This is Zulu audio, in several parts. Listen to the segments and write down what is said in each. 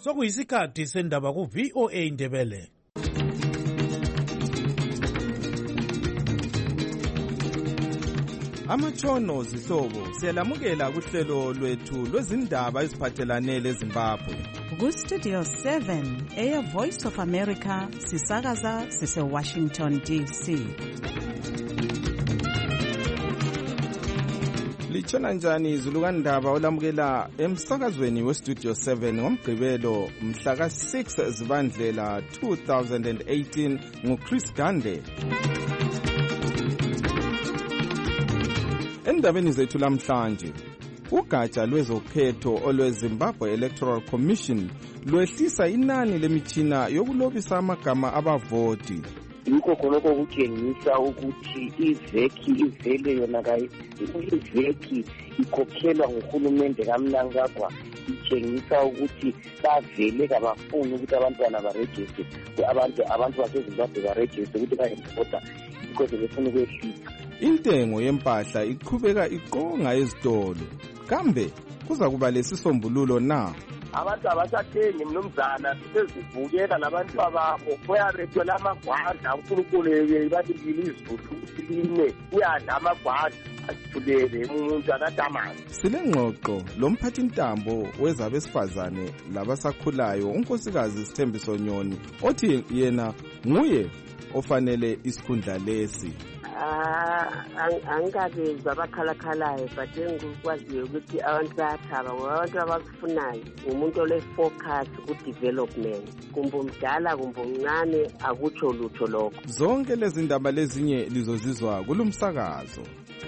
Sokuyisikhathi sendaba ku VOA Indebele. Amatshono zihlobo siyalamukela kuhlelo lwethu lwezindaba eziphathelane leZimbabwe. Ku-Studio 7 eya Voice of America sisakaza sise-Washington DC. Litshona njani izulu kandaba olamukela emsakazweni we-Studio 7 ngomgqibelo mhla ka-6 Zibandlela 2018 nguChris Gande. Endabeni zethu lamhlanje, ugatsha lwezokhetho olweZimbabwe Electoral Commission lwehlisa inani lemitshina yokulobisa amagama abavoti. Yikho khonokho kutshengisa ukuthi iveki ivele yona iveki ikhokhelwa nguhulumende kaMnangagwa, itshengisa ukuthi bavele kabafuni ukuthi abantwana barejiste, abantu baseZimbabwe barejiste ukuthi bayevota, yikho sebefuna ukwehlisa. Intengo yempahla iqhubeka iqonga ezitolo. Kambe kuza kuba lesisombululo na? Abantu abasathengi mnumzana, sisezivukela labantu ababo bayabethola amagwadla uNkulunkulu bathile izulu ukuthi line uyadla amagwadla asithulele umuntu akadamanzi. Silengxoxo lomphathintambo wezabesifazane labasakhulayo unkosikazi Sithembiso Nyoni othi yena nguye ofanele isikhundla lesi. Angikabezwa abakhalakalayo but engikwaziyo ukuthi abantu bayathaba ngoba abantu abakufunayo umuntu ole-focus ku-development, kumbe umdala kumbe umncane akutsho lutho lokho. Zonke lezi ndaba lezinye lizozizwa kulumsakazo.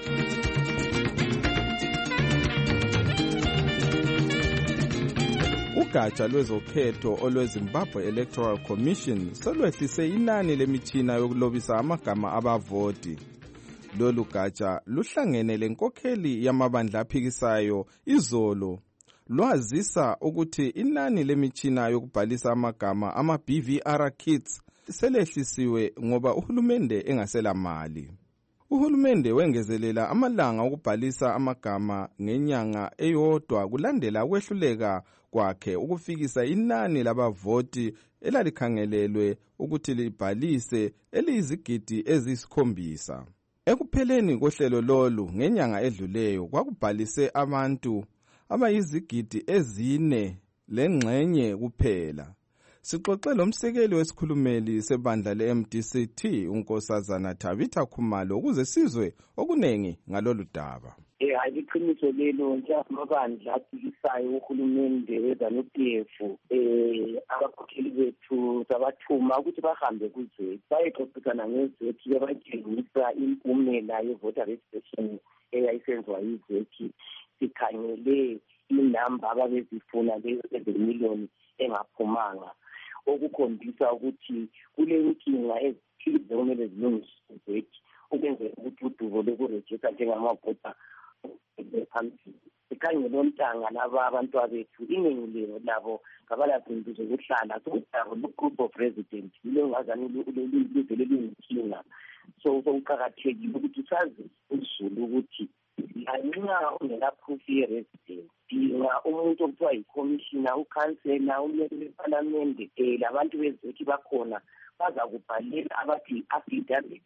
Ugatsha lwezokhetho olweZimbabwe Electoral Commission solwehlise inani lemitshina yokulobisa amagama abavoti. Lolu gatsha luhlangene lenkokheli yamabandla aphikisayo izolo lwazisa ukuthi inani lemitshina yokubhalisa amagama ama-BVR kits selehlisiwe ngoba uhulumende engasela mali. Uhulumende wengezelela amalanga okubhalisa amagama ngenyanga eyodwa kulandela ukwehluleka kwakhe ukufikisa inani labavoti elalikhangelelwe ukuthi libhalise eliyizigidi eziyisi7. Ekupheleni kohlelo lolu ngenyanga edluleyo kwakubhalise abantu abayizigidi ezine lengxenye kuphela. Sixoxe lomsekeli wesikhulumeli sebandla le-MDCT unkosazana Tabitha Khumalo ukuze sizwe okunengi ngalolu daba. Iqiniso lelo njengamabandla aphikisayo uhulumende weZANU-PF abakhokheli bethu sabathuma ukuthi bahambe kuzethu bayexoxisana ngezethu bebatshengisa impumela ye-voter registration eyayisenziwa yizethu. Sikhangele inamba ababezifuna le-7,000,000 engaphumanga, okukhombisa ukuthi kulenkinga ezithile okumele zilungiswe zethu ukwenzela ukuthi udubo lokurejista njengamavota phambili. Sikhangele ontanga laba abantu bethu iningi labo ngabalazinto zokuhlala sokuhlala lu-group of residents yilo ngazani livele liyinkinga. So kuqakathekile ukuthi sazi uzulu ukuthi lanxa ungela-proof ye-resident dinga umuntu okuthiwa yi-commissioner, ukhansela, umleli wephalamende, labantu bezethu bakhona bazakubhalela abathi i-affidavit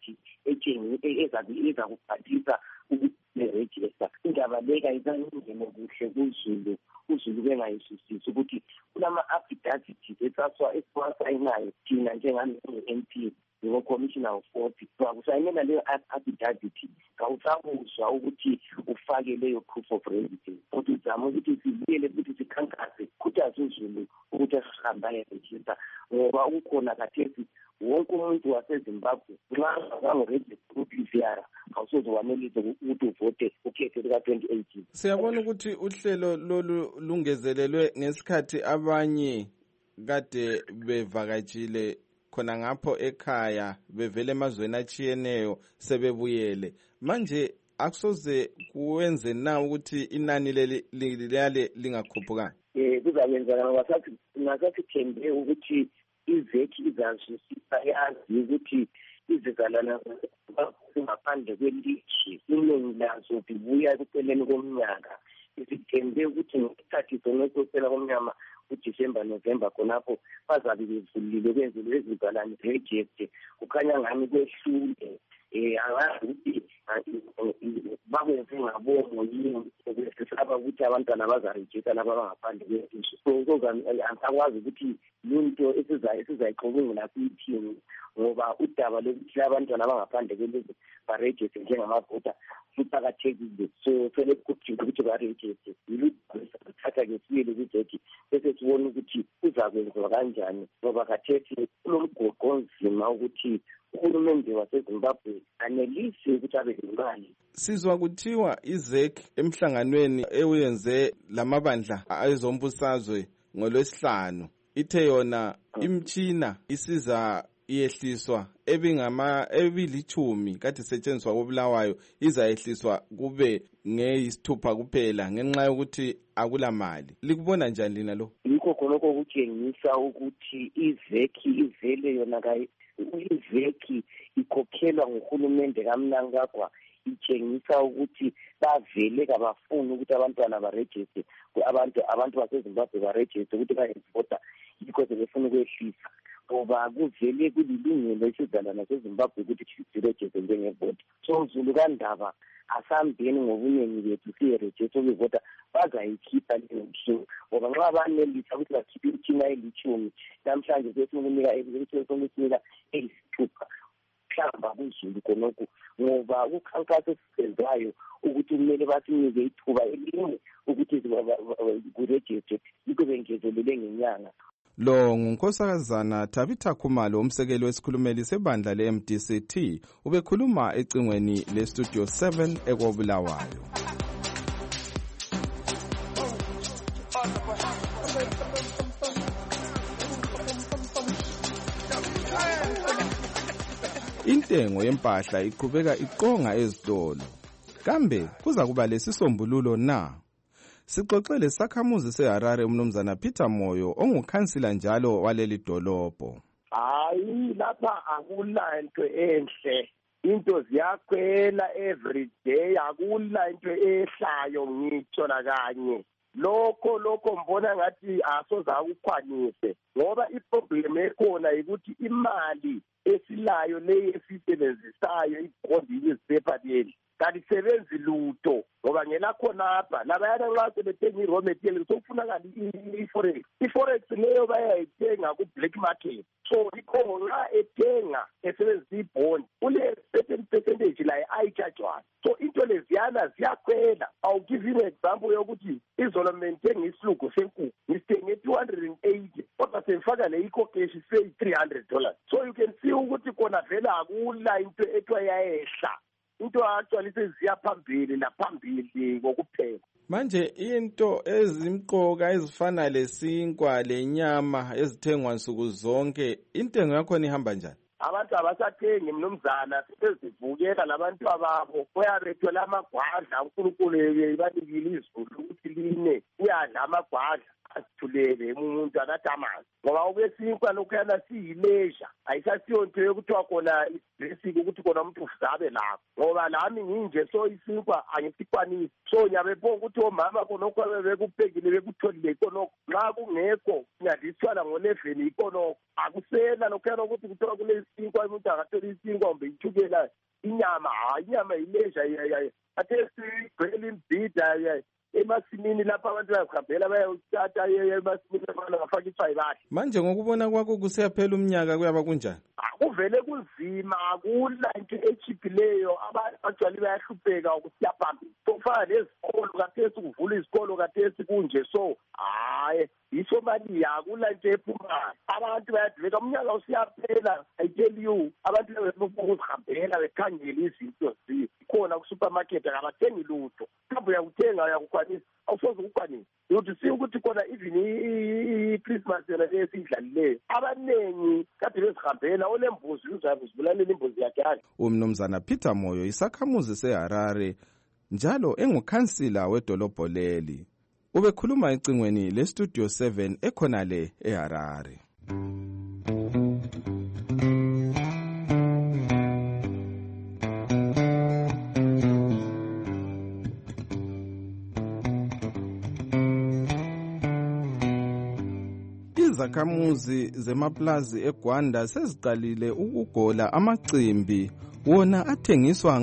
eza kubhalisa ukuthi ne-register. Indaba leka isangene kuhle kuzulu, uzulu bengayisisisi ukuthi kulama-affidavit esiwasayinayo thina njengame-MP ngo-Commissioner of 40. Kusayinela leyo affidavit kawusabuzwa ukuthi ufake leyo proof of residence. Kodwa uzama ukuthi sibuyele ukuthi sikhankase khuthaze uzulu ukuthi asihambe ayerejista ngoba ukhona khathesi wonke umuntu waseZimbabwe nxa angazange ku-BVR awusoze wanelise ukuthi uvote ukhetho luka-2018. Siyabona ukuthi uhlelo lolu lungezelelwe ngesikhathi abanye kade bevakatshile khona ngapho ekhaya bevele emazweni atshiyeneyo sebebuyele. Manje akusoze kuwenze na ukuthi inani leli lingakhuphuka? Kuzakwenza ngoba sathembe ukuthi iveki izazwisisa yazi ukuthi izizalana ngaphandle kwelishi iningi lazo zibuya ekupheleni komnyaka. Sithembe ukuthi ngesikhathi sokuphela komnyaka uDecember November khonapho bazabe bevulile kwenzele izigalane reject kukhanya ngani kwehlule angazi ukuthi bakwenze ngabomo yini ukwesaba ukuthi abantwana bazarejecta laba abangaphandle kwezizwe so angisakwazi ukuthi into esizayiqobungula kuyithini ngoba udaba lokuthi abantwana abangaphandle kwelizwe barejecte njengamavota luqakathekile so sele kudinga ukuthi barejecte yiluthatha ngesibili ukuthi bese sibone ukuthi kuzakwenziwa kanjani ngoba khathesi kulomgoqo onzima ukuthi uhulumende waseZimbabwe anelisi ukuthi abe nemali. Sizwa kuthiwa iZEC emhlanganweni ewenze lamabandla ezombusazwe ngoLwesihlanu ithe yona imtshina isiza iyehliswa ebilithumi kade setshenziswa koBulawayo izayehliswa kube nge6 kuphela ngenxa yokuthi akula mali. Likubona njani lina lo? Yikho khonoko ukutshengisa ukuthi iZEC ivele yona iZEC ikhokhelwa nguhulumende kaMnangagwa itshengisa ukuthi bavele kabafuni ukuthi abantwana barejiste abantu baseZimbabwe barejiste ukuthi bayevota yikho sebefuna ukwehlisa ngoba kuvele kulilungelo isizalwane seZimbabwe ukuthi sirejiste njengevota so Zulu kaNdaba asambeni ngobuningi bethu siyerejiste ukuvota bazayikhipha leyo mtshini ngoba nxa banelisa ukuthi bakhiphe imtshina elithumi namhlanje sesimukunika esimukunika 6 mhlamba kuZulu khonokho ngoba ukhankasa esisenzayo ukuthi kumele basinike ithuba elinye ukuthi kurejiste yikho bengezelele ngenyanga. Lo ngunkosazana Tabitha Khumalo umsekeli wesikhulumeli sebandla leMDCT ubekhuluma ecingweni leStudio 7 ekobulawayo. Intengo yempahla iqhubeka iqonga ezitolo. Kambe kuza kuba lesisombululo na? Sixoxele sakhamuzi seHarare umnumzana Peter Moyo ongukhansila njalo waleli dolobho. Hayi lapha akula into enhle. Into ziyakhwela every day akula into ehlayo ngitsho nakanye. Lokho mbona ngathi asoza ukukhwanise ngoba iproblem ekhona ukuthi imali esilayo leyo esisebenzisayo ibondile iziphepha leli kalisebenzi lutho ngoba ngela khonapha labayana nxa sebethenga i-raw material sokufunakala i-forex leyo bayayithenga ku-black market so ikho nxa ethenga esebenzisa ibhondi ule certain percentage layo ayitshajwayo so into leziyana ziyakhwela. I'll give you an example yokuthi izolo menthenga isilugu senkukhu ngisithenge 280 kodwa sengifaka le ikhokeshi $300 so you can see ukuthi kona vela akula into ethiwa yayehla into actually seziya phambili naphambili ngokuphela. Manje into ezimqoka ezifana lesinkwa lenyama ezithengwa nsuku zonke intengo yakhona ihamba njani? Abantu abasathengi mnumzana sezivukela labantu ababo uyabethola amagwadla uNkulunkulu ibanikile izulu ukuthi line uyadla amagwadla asithulele umuntu akathi amanzi ngoba ukwesinkwa lokhuyana siyileisure ayisasiyo nto yokuthiwa khona ibasic ukuthi khona umuntu uzabe lapho ngoba lami nginje so isinkwa angisikwanisi so nyabephonga ukuthi omama khonokho bekuphekile bekutholile ikonokho nxa kungekho ngiyadiswala ngo-11 ikonokho akusela lokhuyana ukuthi kuthiwa kule isinkwa umuntu akatholi isinkwa kumbe ithukela inyama yileisure athe sigcwele imbhida emasimini lapha abantu bayahambela bayothatha emasimini abantu bafaka ithwayibahle. Manje ngokubona kwakho kuseyaphela umnyaka kuyaba kunjani? Kuvele kunzima akula into echiphileyo abantu actually bayahlupheka ukusiya phambili sokufana lezikolo kathesi kuvula izikolo kathesi kunje so hayi yiso mali akula into ephumayo abantu bayadleka umnyaka usiyaphela I tell you abantu bezihambela bekhangela izinto zikhona ku-supermarket akabathengi lutho mhlawumbe uyakuthenga uyakukwanisa awusoze ukukwanisa ukuthi si ukuthi khona even i-Christmas yona esiyidlalileyo abaningi kade bezihambela olembuzi uzabuzibulalela imbuzi yakhe. Umnumzana Peter Moyo isakhamuzi seHarare njalo engukhansila wedolobho leli ubekhuluma ecingweni leStudio 7 ekhonale eHarare. Izakhamuzi zemaplazi eGwanda seziqalile ukugola amacimbi wona athengiswa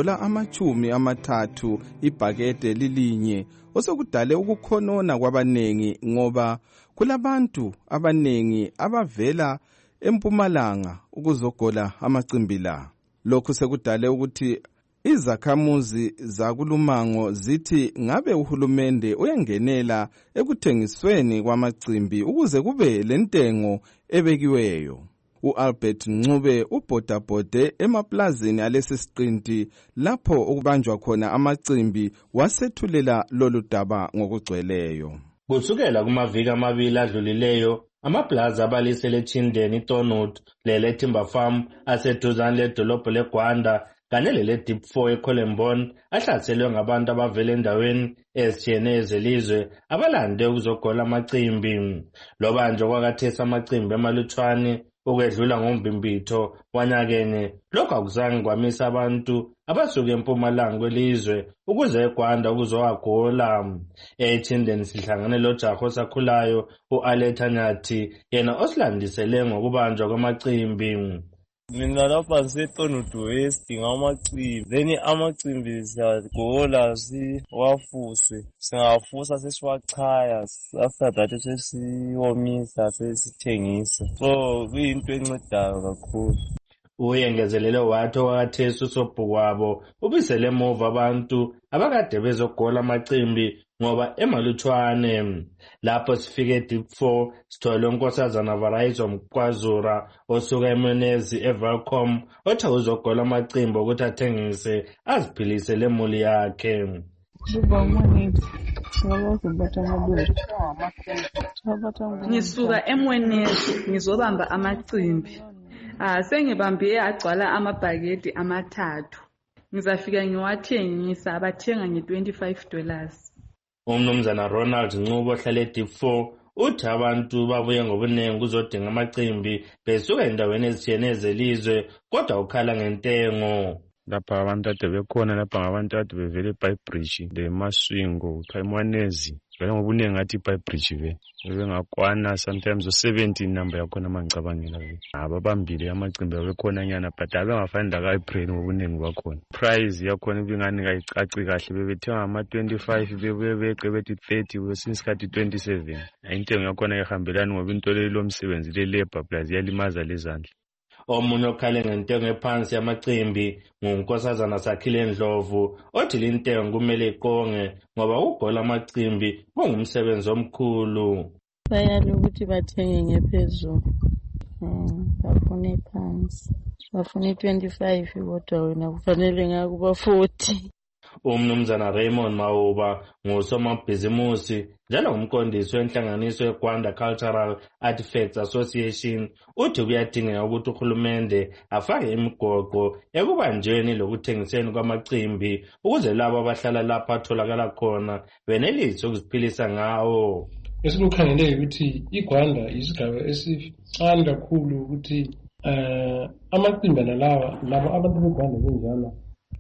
$30 ibhakede lilinye, osekudale ukukhonona kwabanengi ngoba kulabantu abanengi abavela eMpumalanga ukuzogola amacimbi la. Lokhu sekudale ukuthi izakhamuzi zakulumango zithi ngabe uhulumende uyangenela ekuthengisweni kwamacimbi ukuze kube lentengo ebekiweyo. U-Albert Ncube ubhodabhode emaplazini alesi siqinti lapho okubanjwa khona amacimbi wasethulela lolu daba ngokugcweleyo. Kusukela kumaviki amabili adlulileyo, amaplaza abalisele Chindeni, Tonut lele Timber Farm aseduzane ledolobho leGwanda kanye lele Deep 4 eColembon ahlaselwe ngabantu abavela endaweni ezitshiyeneyo zelizwe abalande ukuzogola amacimbi. Loba nje kwakathesi amacimbi amalutshwane ukwedlula ngombimbitho wanyakene, lokhu akuzange kwamisa abantu abasuka eMpumalanga kwelizwe ukuze eGwanda ukuzowagola. Echindeni sihlangane lojaha osakhulayo u-Aletha Nyathi, yena osilandisele ngokubanjwa kwamacimbi. Mina lapha ngiseTonut West ngamacimbi, then amacimbi siyagola siwafuse, singafusa sesiwachaya, after that sesiwomisa sesithengisa, so kuyinto encedayo kakhulu. Uyengezelele wathi okwakathesi usobhukwabo ubisele emuva abantu abakade bezogola amacimbi ngoba emalutshwane. Lapho sifike Deep 4 sithole unkosazana Varaizo Mkwazura osuka eMonezi eVelcom othi uzogola amacimbi ukuthi athengise aziphilise lemuli yakhe. Ngisuka eMonezi ngizobamba amacimbi. Sengibambiye agcwala amabhakedi 3. Ngizafika ngiwathengisa, abathenga $25. Umnumzana Ronald Ncube ohlala eDeep 4 uthi abantu babuye ngobunengi kuzodinga amacimbi besuka endaweni ezitshiyeneyo zelizwe kodwa ukhala ngentengo. Lapha abantu ade bekhona lapha ngabantu ade bevele eBhayibridge leMaswingo eMwanezi vele ngobunengi ngathi iBhayibridge vele bengakwana sometimes 17 number yakhona mangicabangela vele ababambile amacimbi abekhona nyana but abengafani laka-April ngobunengi bakhona. Price yakhona ibingani kayicaci kahle bebethenga ama-25 bebeqe bethi 30 kwesinye isikhathi 27. Intengo yakhona ihambelani ngoba into lomsebenzi le-labor plus yalimaza lezandla. Omunye okhale ngentengo ephansi yamacimbi ngunkosazana Sakhile Ndlovu othi lintengo kumele iqonge ngoba ukugola amacimbi kungumsebenzi omkhulu. Bayala ukuthi bathenge ngephezulu, bafuna ephansi, bafuna 25 kodwa wena kufanele ngakuba 40. Umnumzana Raymond Mauba ngusomabhizimusi njalo ngumqondisi wenhlanganiso yeGwanda Cultural Artifacts Association uthi kuyadingeka ukuthi uhulumende afake imigoqo ekubanjweni lokuthengiseni kwamacimbi ukuze labo abahlala lapha atholakala khona benelise ukuziphilisa ngawo. Esikukhangele ukuthi iGwanda isigaba esincane kakhulu ukuthi amacimbi nalawa labo abantu beGwanda benjalo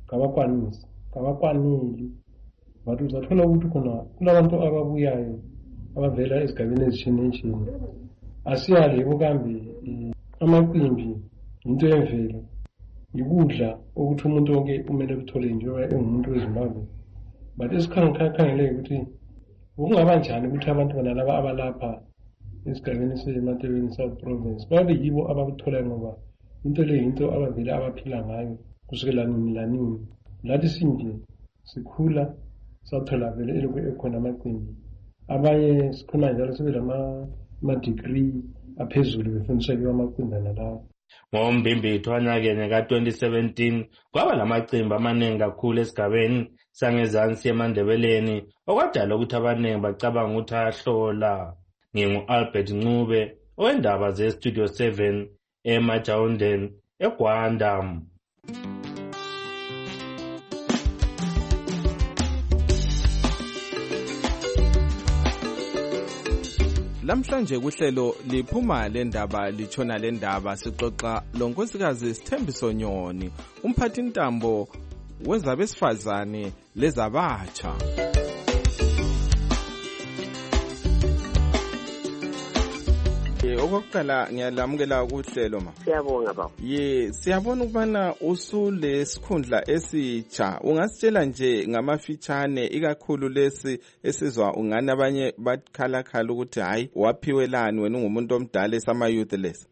kabakwanili but uzathola ukuthi khona kulabantu ababuyayo abavela ezigabeni ezitshiyeneyo. Asiyalebo kambe amacimbi into yemvelo yikudla ukuthi umuntu wonke kumele kuthole njengoba engumuntu weZimbabwe, but esikhangeleke ukuthi kungaba njani ukuthi abantu banalaba abalapha esigabeni seMatebeni South Province babe yibo abakutholayo ngoba into le yinto abavele abaphila ngayo kusukela nini lanini. Lathi sinje sikhula sathola vele elokhu ekhona amacimbi, abanye sikhona njalo sebelama-degree aphezulu befundiswa kiwo amacimbi nalawo. Ngombimbitho wanyakene ka-2017 kwaba lamacimbi amaningi kakhulu esigabeni sangezansi eMandebeleni okwadala ukuthi abaningi bacabanga ukuthi ayahlola. Ngingu-Albert Ncube owendaba ze-Studio 7 eMajawundeni eGwanda. Lamhlanje kuhlelo liphuma lendaba litshona lendaba sixoxa lonkosikazi Sithembiso Nyoni, umphathi ntambo wezabesifazane lezabatsha. Okokuqala ngiyalamukela ukuhlelo ma. Siyabonga baba. Siyabona ukubana usulesikhundla esitsha. Ungasitshela nje ngamafitshane ikakhulu lesi esizwa ungani abanye bakhalakhala ukuthi hayi waphiwelani wena ungumuntu omdala esama youth lesi.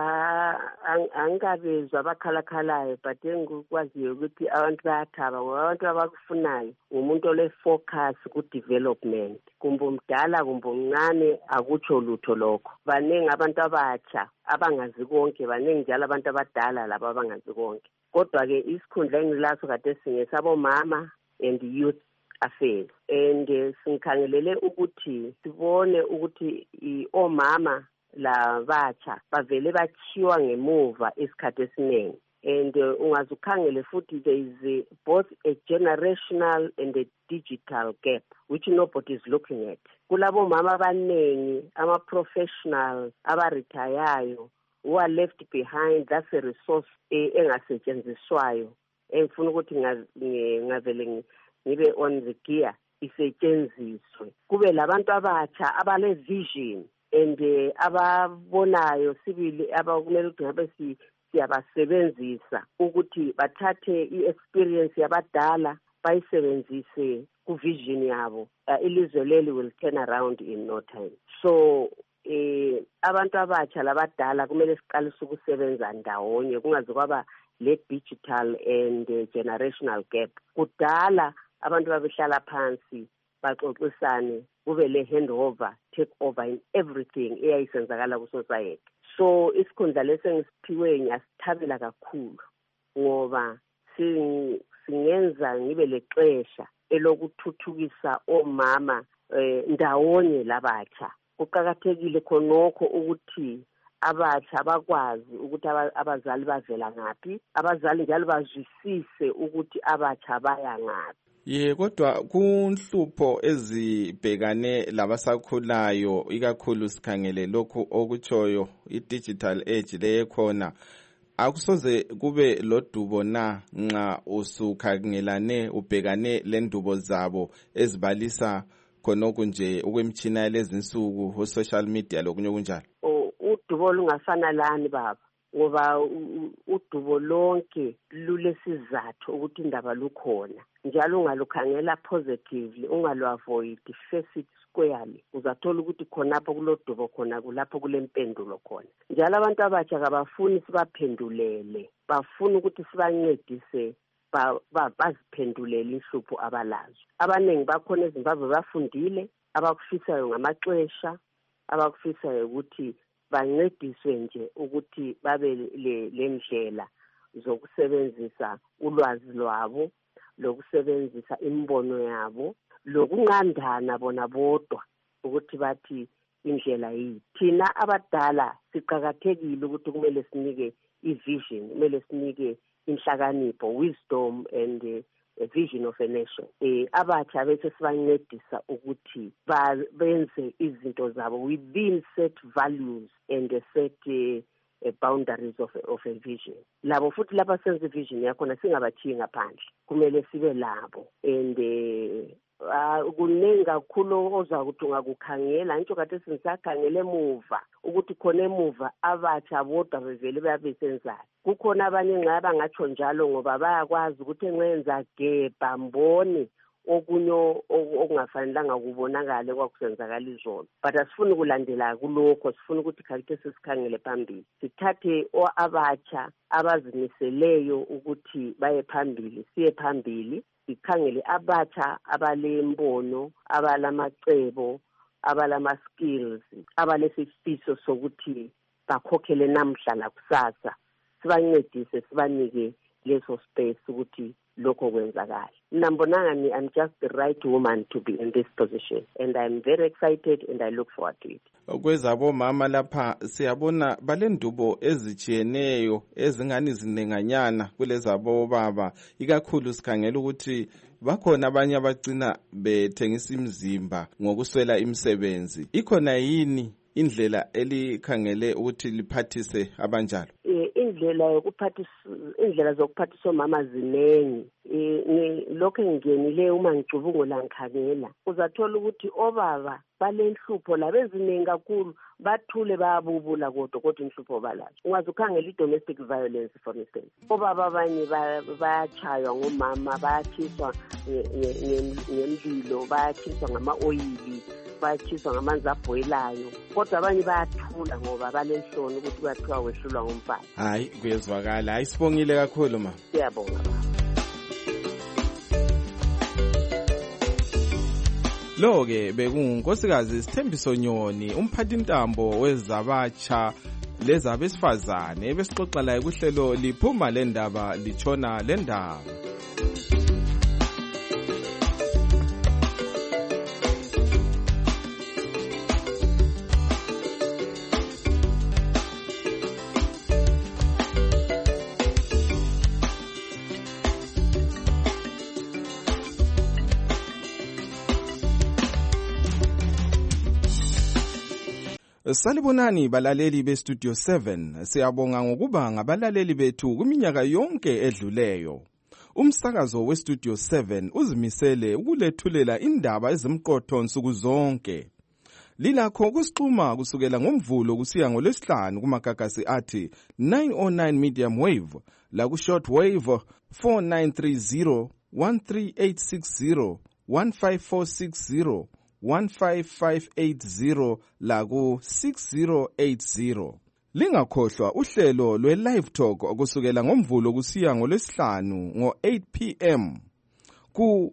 Angikabezwa abakhalakhalayo but engikwaziyo ukuthi abantu bayathaba ngoba abantu abakufunayo umuntu ole-focus ku-development. Kumbe umdala kumbe umncane akutsho lutho lokho. Baningi abantu abatsha abangazi konke, baningi njalo abantu abadala laba abangazi konke. Kodwa-ke isikhundla engilaso kade singesabomama and youth affairs. And singikhangelele ukuthi sibone ukuthi omama la batsha bavele bachiwa ngemuva isikhathi esiningi. And ungazukhangele futhi there is both a generational and a digital gap which nobody is looking at. Kulabo mama abanengi ama-professional abaritayayo who are left behind. That's a resource engasetshenziswayo engifuna ukuthi ngavele ngibe on the gear isetshenziswe. Kube labantu abatsha abale vision and ababonayo sibili abakumele ukuthi ngabe siyabasebenzisa ukuthi bathathe i-experience yabadala bayisebenzise ku-vision yabo. Ilizwe leli will turn around in no time. So abantu abatsha labadala kumele siqalise ukusebenza ndawonye kungaze kwaba le digital and generational gap. Kudala abantu babehlala phansi baxoxisane kube le handover take over in everything eyayisenzakala ku society. So isikhundla lesengisiphiwe ngiyasithabela kakhulu ngoba singenza ngibe lexesha elokuthuthukisa omama ndawonye labatsha. Kuqakathekile khonokho ukuthi abatsha bakwazi ukuthi abazali bavela ngaphi, abazali njalo bazwisise ukuthi abatsha baya ngaphi. Kodwa kunhlupho ezibhekane labasakhulayo ikakhulu sikhangele lokhu okutshoyo i-digital age leyekhona. Akusoze kube lodubo na nxa usukhangelane ubhekane lendubo zabo ezibalisa khonokho nje ukwemtshina yalezinsuku u-social media lokunye kunjalo? Udubo lungafana lani baba ngoba udubo lonke lulesizathu ukuthi indaba lukhona. Njalo ungalukhangela positively, ungalu-avoid, face it squarely. Uzathola ukuthi khonapho kulodubo khona kulapho kulempendulo khona. Njalo abantu abatsha kabafuni sibaphendulele, bafuna ukuthi sibancedise baziphendulele inhlupho abalazo. Abaningi bakhona eZimbabwe bafundile, abakufisayo ngamaxesha, abakufisayo ukuthi bancediswe nje ukuthi babe le ndlela zokusebenzisa ulwazi lwabo, lokusebenzisa imbono yabo, lokunqandana bona bodwa ukuthi bathi indlela yiyi. Thina abadala siqhakathekile ukuthi kumele sinike i-vision, kumele sinike inhlakanipho, wisdom and a vision of a nation. Abatsha bese sibancedisa ukuthi benze izinto zabo within set values and set boundaries of a vision. Labo futhi lapha senze vision yakhona singabachiyi ngaphandle, kumele sibe labo. And kuningi kakhulu oza ukuthi ungakukhangela ngisho kade sisakhangele emuva ukuthi khona emuva abatsha bodwa bevele babesenzayo. Kukhona abanye nxa bangatsho njalo ngoba bayakwazi ukuthi engenza gebha mbone okunye okungafanelanga kubonakale kwakusenzakala izolo. But asifuni kulandela kulokho, sifuna ukuthi khalite sisikhangele phambili. Sithathe abatsha abazimiseleyo ukuthi baye phambili, siye phambili. Sikhangele abatsha abalembono, abalamacebo, abalama-skills, abalesifiso sokuthi bakhokhele namhla lakusasa. Sibancedise, sibanike leso space ukuthi lokho kwenzakala. Nambonanga I'm just the right woman to be in this position and I'm very excited and I look forward to it. Kwezabo mama lapha siyabona balendubo ezijiyeneyo ezingani zinenganyana kulezabo baba, ikakhulu sikhangela ukuthi bakhona abanye abagcina bethengisa imizimba ngokuswela imisebenzi. Ikhona yini indlela elikhangele ukuthi liphathise abanjalo? indlela zokuphathisa omama zinengi. Lokho engingenile uma ngicubungula ngikhangela uzathola ukuthi obaba balenhlupho labeziningi kakhulu bathule bayabubula kodwa inhlupho balazo. Ungaze ukhangela i-domestic violence for instance. Obaba abanye bayachaywa ngomama, bayathiswa ngemlilo, bayathiswa ngama-oyili, bayathiswa ngamanzi abhoyilayo, kodwa abanye bayathula ngoba balenhloni ukuthi kuyathiwa wehlulwa ngumfazi. Hayi kuyezwakala. Hayi sibongile kakhulu ma. Siyabonga. Lo-ke bekungunkosikazi Sithembiso Nyoni, umphathintambo wezabatsha lezabesifazane besixoxa laye kuhlelo liphuma lendaba litshona lendaba. Salibonani balaleli beStudio 7, siyabonga ngokuba ngabalaleli bethu kuminyaka yonke edluleyo. Umsakazo weStudio 7 uzimisele ukulethulela indaba ezimqotho nsuku zonke. Lilakho kusixhuma kusukela ngoMvulo kusiya ngoLwesihlanu kumagagasi athi 909 medium wave la ku short wave 4930 13860 15460 15580 laku 6080. Lingakhohlwa uhlelo lwe-Live Talk kusukela ngoMvulo kusiya ngoLwesihlanu ngo-8 p.m. ku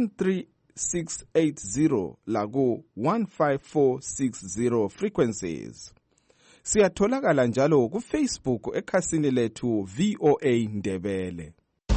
13680 laku 15460 frequencies. Siyatholakala njalo ku-Facebook ekhasini lethu VOA Ndebele.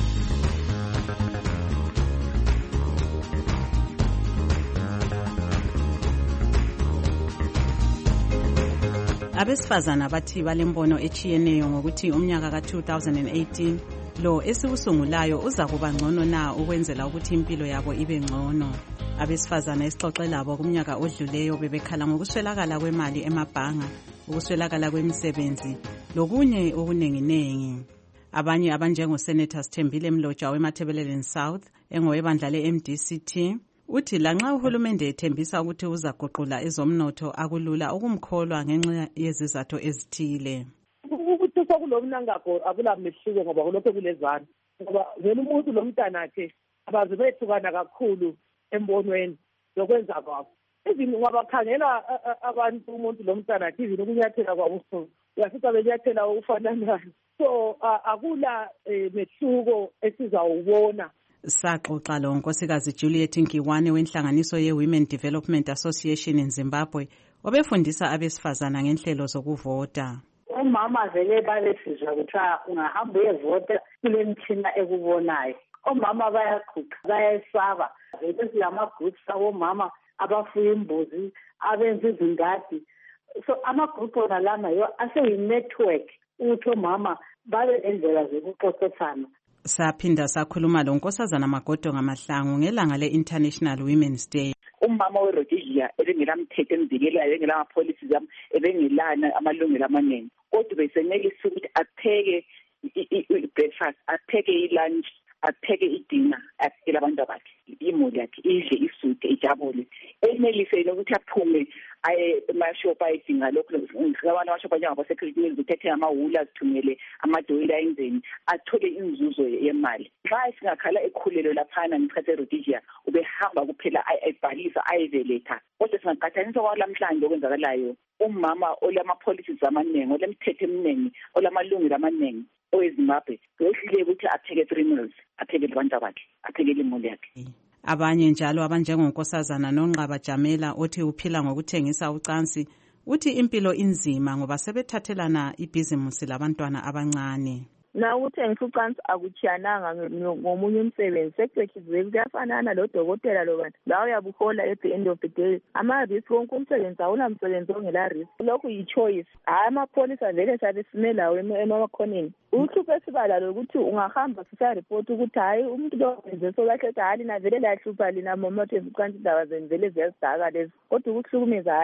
Abesifazana bathi balembono echiyeneyo ngokuthi umnyaka ka-2018 lo esiwusungulayo uza kuba ngcono na ukwenzela ukuthi impilo yabo ibe ngcono. Abesifazana esixoxe labo kumnyaka odluleyo bebekhala ngokuswelakala kwemali emabhanga, ukuswelakala kwemisebenzi lokunye okunenginengi. Abanye abanjengoSenator Sithembile Mlotshwa weMatabeleland South engowebandla le-MDCT uthi lanxa uhulumende ethembisa ukuthi uzaguqula ezomnotho akulula ukumkholwa ngenxa yezizathu ezithile. Ukuthi sokulomnangako akulamehluko ngoba kulokho kulezana. Ngoba vele umuntu lomntanakhe abaze bethukana kakhulu embonweni lokwenza kwabo. Izini ngabakhangela abantu umuntu lomntanakhe izini kunyathela kwabo uyasiza benyathela ufananayo. So akula mehluko esizawubona. Saxoxa lo nkosikazi Juliet Nkiwane wenhlanganiso ye-Women Development Association in Zimbabwe obefundisa abesifazana ngenhlelo zokuvota. Omama vele balesizwa ukuthi ungahamba uyevota kule mthina ekubonayo. Omama bayaqhuqa, bayesaba. Vele silama-groups abomama abafuya imbuzi, abenza izingadi. So ama-group ona lama yo aseyi-network ukuthi omama babe endlela zokuxoxisana. Saphinda sakhuluma lo nkosazana Magodo Ngamahlangu ngelanga le-International Women's Day. Umama we-Rhodesia ebengelamthetho emvikelayo, engelama-policies ebengelana amalungelo amaningi, kodwa besenelisa ukuthi apheke i-breakfast, apheke i-lunch, apheke i-dinner, aphekele abantu bakhe, imuli yakhe, idle isude, ijabule. Enelise ukuthi aphume aye emashophu ayedinga lokho abantu amashophu anjengabasekhristiani ukuthethe amawulu azithumele amadoyila endlini athole inzuzo yemali. Xa singakhala ekhulelo laphana ngesikhathi eRhodesia ubehamba kuphela ayibhalisa ayiveletha, kodwa singaqhathanisa kwalamhlanje okwenzakalayo umama olama-policies amaningi, olemithetho eminingi, olamalungelo amaningi oweZimbabwe kuyohluleka ukuthi apheke 3 meals, aphekele abantu bakhe, aphekele imuli yakhe. Abanye njalo abanjengonkosazana Nonqaba Jamela othi uphila ngokuthengisa ucansi uthi impilo inzima ngoba sebethathelana ibhizimusi labantwana abancane. Na ukuthengisa ucansi akuchiyananga ngomunye umsebenzi, sekutshizwe kuyafanana lodokotela lo bantu la uyabuhola at the end of the day. Ama-risk wonke umsebenzi awunamsebenzi ongela risk, lokhu yi-choice. Hayi amapholisa vele sabe simelawo emakhoneni. Uhlupho esibala lokuthi ungahamba sisaripoti ukuthi hayi umuntu lo wenze solahle ukuthi hayi lina vele layahlupha lina mama thenza ucansi indaba zenu vele ziyasidaka lezi, kodwa ukuhlukumeza hayi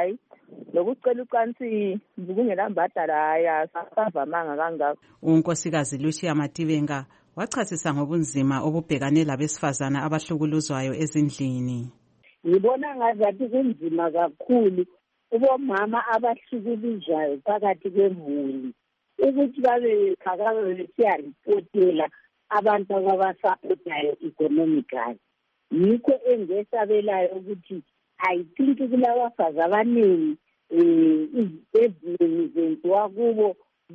lokucela ucansi kungelambadala hayi asavamanga kangako. unkosikazi Lucia Matibenga wachasisa ngobunzima obubhekane labesifazana abahlukuluzwayo ezindlini. Ngibona ngazathi kunzima kakhulu ubomama abahlukuluzwayo phakathi kwemuli ukuthi babe khakanga besiyaripotela abantu ababasapotayo economically. Yikho engesabelayo ukuthi I think kulabafazi abaningi ezinye zenziwa kubo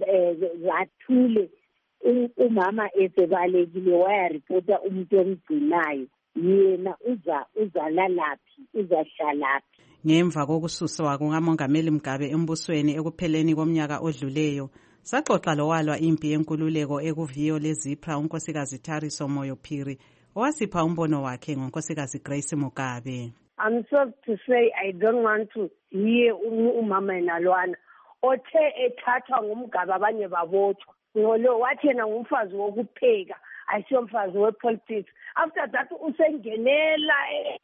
zathule umama esebalekile wayaripota umuntu omgcinayo yena uzalalaphi uzahlalaphi. Ngemva kokususwa kungamongameli Mugabe embusweni ekupheleni komnyaka odluleyo saxoxa lowalwa impi yenkululeko ekuviyo leZipra unkosikazi Thariso Moyo Phiri owasipha umbono wakhe ngonkosikazi Grace Mugabe. I'm sorry to say I don't want to hear umama enalwana othe ethathwa ngumGabe abanye babotshwa ngolo wathi yena ngumfazi wokupheka ayisiyomfazi wepolitics. After that usengenela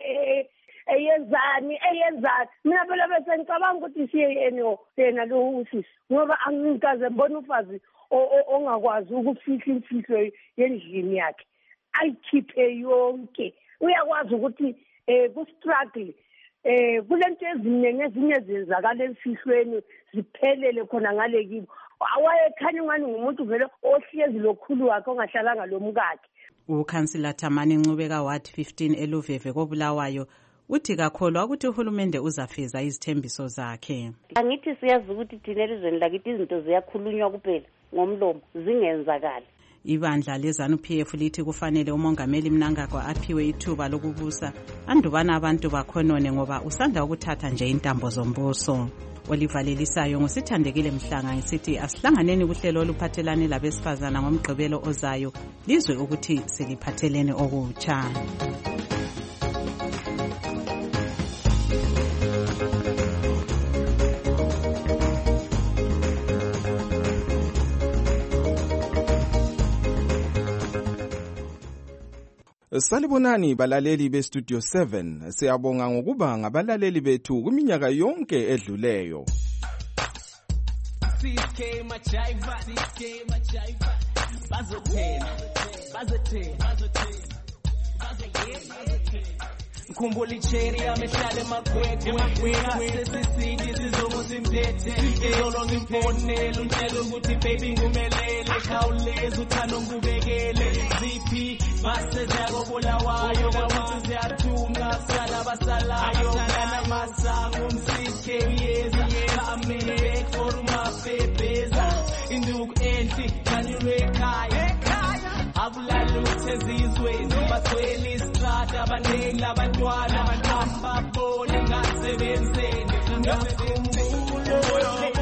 eyenzani mina phela bese ngicabanga ukuthi siyeno yena lo usisi ngoba angikaze mbona ufazi ongakwazi ukufihla imfihlo yendlini yakhe ayikhiphe yonke. Uyakwazi ukuthi ku-struggle kulento ezinye zenzakala emfihlweni ziphelele khona ngale kibo. Awayekhanya ngani ngumuntu vele ohlezi lokhulu wakhe ongahlalanga lomkakhe. Ukhansila Thamani Ncubeka Ward 15 eLuveve koBulawayo uthi kakholwa ukuthi uhulumende uzafeza izithembiso zakhe. Angithi siyazi ukuthi thina elizweni lakithi izinto ziyakhulunywa kuphela ngomlomo zingenzakala. Ibandla leZANU-PF lithi kufanele umongameli Mnangagwa aphiwe ithuba lokubusa andubana abantu bakhonone ngoba usanda ukuthatha nje intambo zombuso. Olivalelisayo ngosithandekile Mhlanga ngisithi asihlanganeni kuhlelo oluphathelane labesifazana ngomgqibelo ozayo lizwe ukuthi seliphathelene okutsha. Salibonani balaleli beStudio 7, siyabonga ngokuba ngabalaleli bethu kuminyaka yonke edluleyo. Kumbuli cherry amehlale makwekwe sesisidi sizomuzimphethe izolo ngimfonela untshela ukuthi baby ngumelele khawuleza uthando ngubekele ziphi mase zakobulawayo kwathi ziyathunga sala basalayo kana masango umsike yeza amele for mafebeza induku enti kanyekhaya abulaluthe zizweni bathwele istrata abaningi abantwana abahamba bole ngasebenzeni ngakumbulo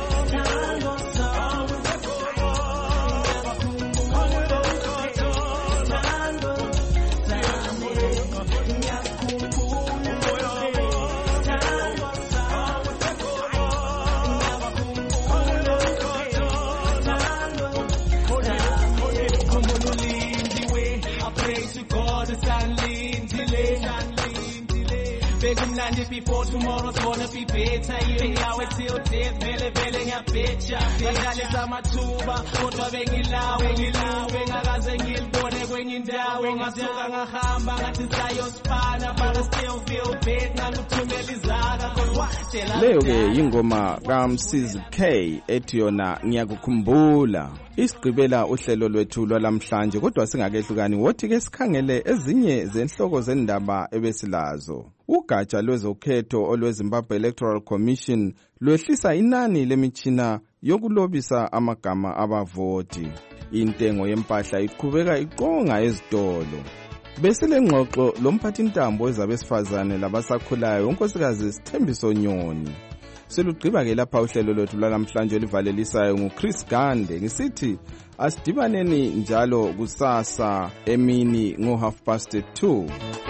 before tomorrow's gonna be better yawe till death vele ngiyabheja ngadlalisa amathuba kodwa bengilawe ngakaze ngilibone kwenye indawo ngasuka ngahamba ngathi sayosifana but I still feel bad nanguthumela izaka kodwa leyo ke ingoma kaMsizi K ethi yona ngiyakukhumbula. Isigqibela uhlelo lwethu lwalamhlanje kodwa singakehlukani wothi ke sikhangele ezinye zenhloko zendaba ebesilazo. Ugatsha lwezokhetho olweZimbabwe Electoral Commission lwehlisa inani lemitshina yokulobisa amagama abavoti. Intengo yempahla iqhubeka iqonga ezitolo. Besilengxoxo lomphathintambo wezabesifazane labasakhulayo unkosikazi Sithembiso Nyoni. Selugqiba ke lapha uhlelo lwethu lwalamhlanje olivalelisayo nguChris Gande ngisithi asidibaneni njalo kusasa emini ngo2:30.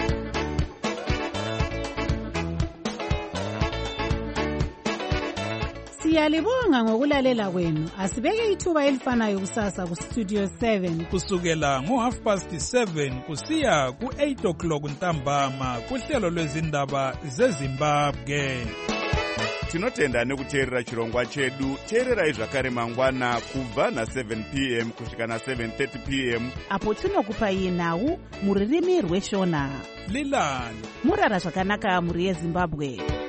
Siyalibonga ngokulalela kwenu. Asibeke ithuba elifanayo kusasa ku Studio 7 kusukela ngo7:30 kusiya ku8 o'clock ntambama kuhlelo lwezindaba zeZimbabwe. tinotenda nekuteerera chirongwa chedu. teererai zvakare mangwana kubva na7 p.m. kusvika na7:30 p.m. apo tinokupai nhau muririmi rweshona. lilani murara zvakanaka muri yeZimbabwe.